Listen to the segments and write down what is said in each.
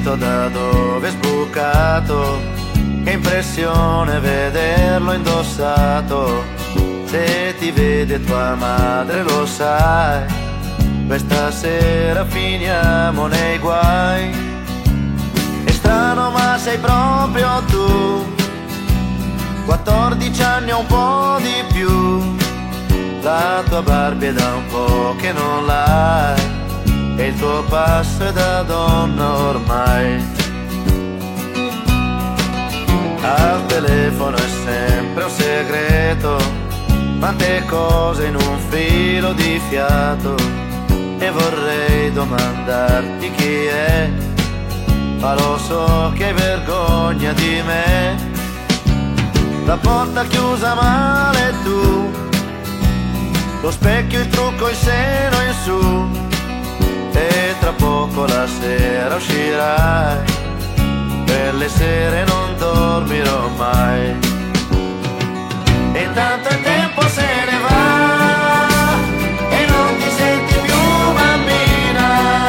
vestito da dove è sbucato, che impressione vederlo indossato. Se ti vede tua madre lo sai, questa sera finiamo nei guai. È strano ma sei proprio tu, 14 anni o un po' di più. La tua Barbie è da un po' che non l'hai, e il tuo passo è da donna ormai. Al telefono è sempre un segreto, quante cose in un filo di fiato. E vorrei domandarti chi è, ma lo so che hai vergogna di me. La porta chiusa male tu, lo specchio, il trucco, il seno in su, e tra poco la sera uscirai, per le sere non dormirò mai. E intanto il tempo se ne va e non ti senti più bambina,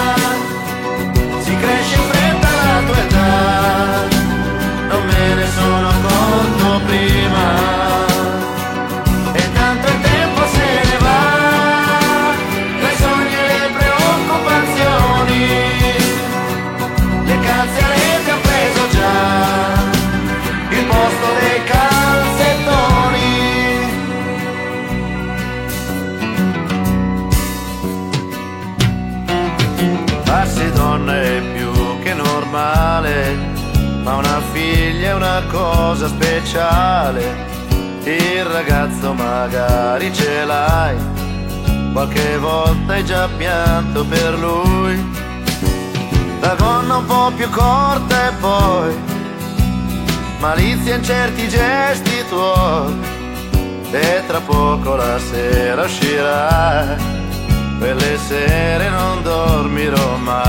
si cresce in fretta la tua età, non me ne sono accorto prima. E intanto il tempo se ne va, tra i sogni e le preoccupazioni, le calze ti han preso già il posto dei calzettoni. Farsi donna è più che normale, ma una figlia è una cosa speciale. Il ragazzo magari ce l'hai, qualche volta hai già pianto per lui. La gonna un po' più corta e poi malizia in certi gesti tuoi, e tra poco la sera uscirai, quelle sere non dormirò mai.